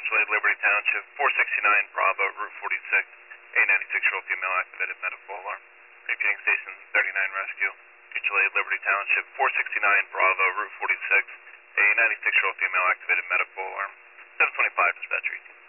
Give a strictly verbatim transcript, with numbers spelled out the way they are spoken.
Mutual Aid, Liberty Township, four sixty-nine Bravo, Route forty-six, a ninety-six-year-old female activated medical alarm. Repeating station thirty-nine Rescue, Mutual Aid, Liberty Township, four sixty-nine Bravo, Route forty-six, a ninety-six-year-old female activated medical alarm. seven twenty-five dispatch.